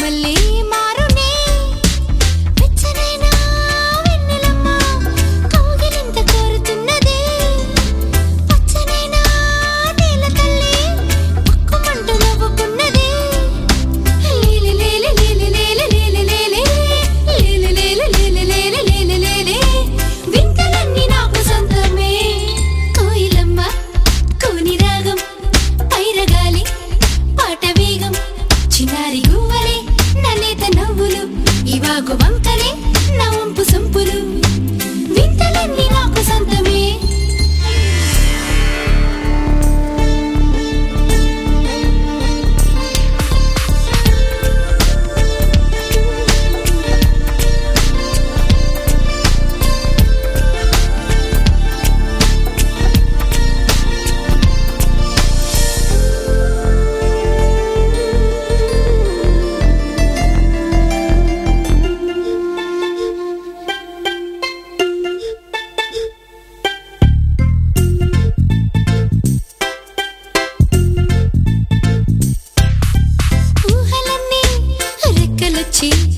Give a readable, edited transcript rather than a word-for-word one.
మళ్ళీ మారునే వెచ్చనైనా వెన్నెలమ్మ కౌగిలింత కోరుతున్నదే పచ్చనైనా నేల తల్లి పక్కుమంటూ నవ్వుకున్నదే లేలే లేలే లేలే లేలే లేలే లేలే లేలే లేలే లేలే లేలే వింతలన్నీ నాకు సొంతమే కోయిలమ్మ కోని రాగం పైరగాలి పాట వేగం చిన్నారి గువ్వలే నలేత నవ్వులు ఇవాగు వంకలే నా వంపు సొంపులు వింతలన్నీ నాకు సొంతమే ఊహలన్నీ రెక్కలొచ్చి